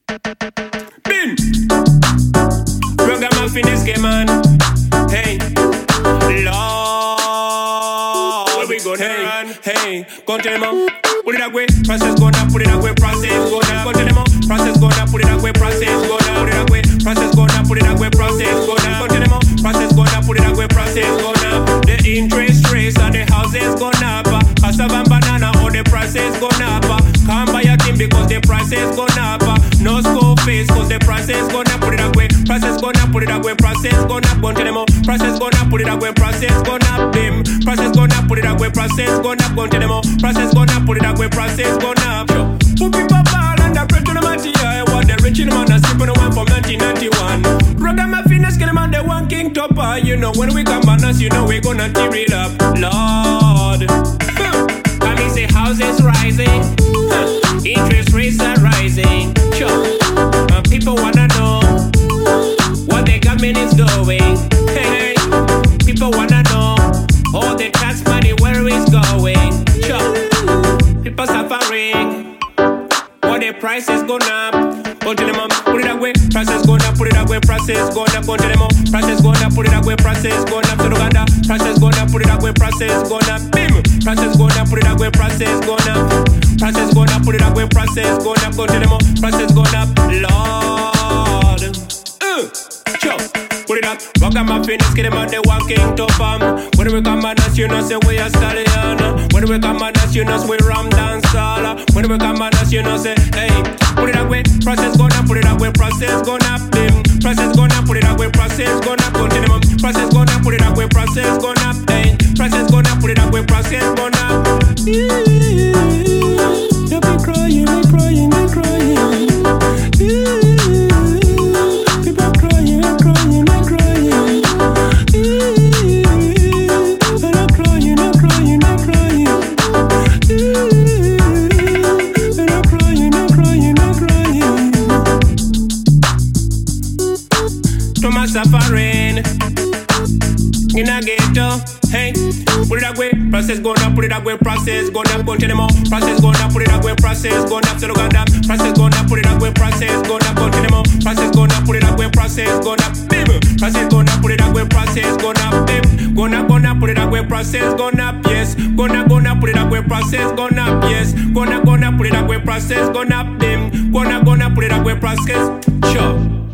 Bim! Ragamuffin is game on. Hey, Lord, where we go? Hey, run? Hey, go tell them all. Put it that way, process gonna, put it that way, process gonna. Go tell them all, process gonna, put it that way, process gonna. Put it that way, process gonna, put it that way, process gonna. Go tell them all, process gonna, put it that way, process gonna. The interest rates on the houses gonna up. Cassava and banana, all the prices gonna up. Can't buy a thing because the prices gonna up. No school fees cause the prices gonna. Put it that way, process gonna, put it that way, process gonna. Go tell them all, process gonna, put it that way, process gonna. Bim, process gonna, put it that way, process gonna. Go tell them all, process gonna, put it that way, process gonna. Put people ball and the bread to the material. What the rich in the man that's sleeping the one from 1991. Ragamuffin is getting on the one king topper. You know when we come on us, you know we gonna tear it up, Lord. Come and say houses rising, interest rates are rising. Sure, people wanna know what the government is doing. Hey, people wanna know all the tax money where it's going. Sure, people suffering. What the price is going up. Go to them up, put it that way. Prices going up, put it that way. Prices going up, go to them up. Prices going up, put it that way. Prices going up to Uganda. Prices going up, put it that way. Prices going up, bim. Prices going up, put it that way. Prices going up. Prices going up, put it that way. Prices going up, go to them up. Prices going up, Lord. Sure. Put it up, Ragamuffin is getting on the one king top. When we come on us, you know, say we are stallion. When we come on us, you know, we ram dance all. When we come on us, you know, say, hey, put it that way, process gonna, put it that way, process gonna, bim. Process gonna, put it that way, process gonna, continue. Process gonna, put it that way, process gonna, hey. Process gonna, put it that way, process gonna. You'll be crying, be crying, be crying. People crying, crying, crying. And I'm crying, I'm crying, I'm crying. And I'm crying, I'm crying, I'm crying. Too much suffering in a ghetto, hey. Put it that way, process gonna, put it that way, process gonna, go to them all. Process gonna, put it that way, process gonna, to Uganda. Process gonna, put it that way, process gonna, go to them all. Process gonna, put it that way, process gonna, bim. Process gonna, put it that way, process gonna, bim. Gonna, put it that way, process gonna, yes. Gonna, put it that way, process gonna, yes. Gonna, put it that way, process gonna, bim. Gonna, put it that way, process, sure.